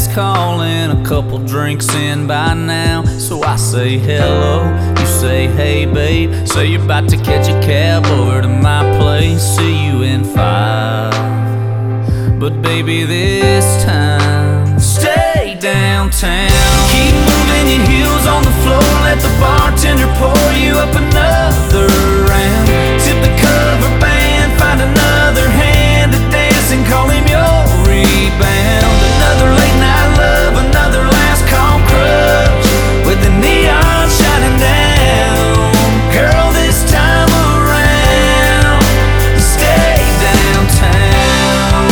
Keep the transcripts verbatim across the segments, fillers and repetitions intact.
calling, a couple drinks in by now. So I say hello, you say hey babe. Say you're about to catch a cab over to my place. See you in five. But baby, this time stay downtown. Keep moving your heels on the floor. Let the bartender pour you up another round. Tip the cover band, find another hand to dance and call him your rebound. Another late night love, another last call crush with the neon shining down. Girl, this time around, stay downtown.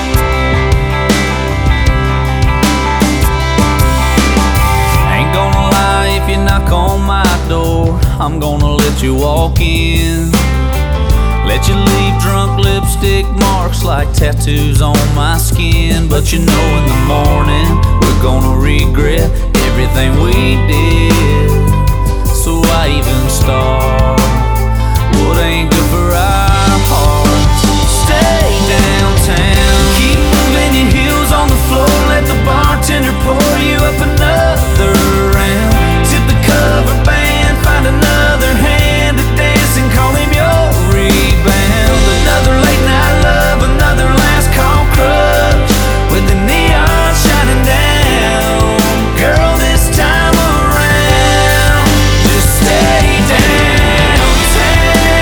Ain't gonna lie, if you knock on my door, I'm gonna let you walk in. Let you leave drunk lipstick marks like tattoos on my skin. But you know in the morning we're gonna regret everything we did. So I even start what ain't good for our hearts. Stay downtown. Keep moving your heels on the floor. Let the bartender pour you up another round. Tip the cover band, find another hand to dance and call him your rebound. Another late night love, another last call crush with the neon shining down. Girl, this time around, just stay downtown.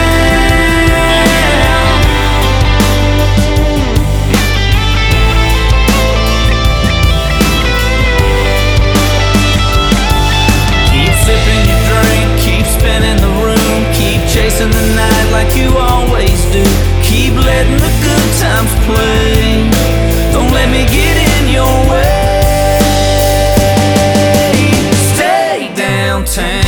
Keep sipping your drink, keep spinning the room, keep chasing the night like you always do. Keep letting the good times play. Don't let me get in your way. Stay downtown.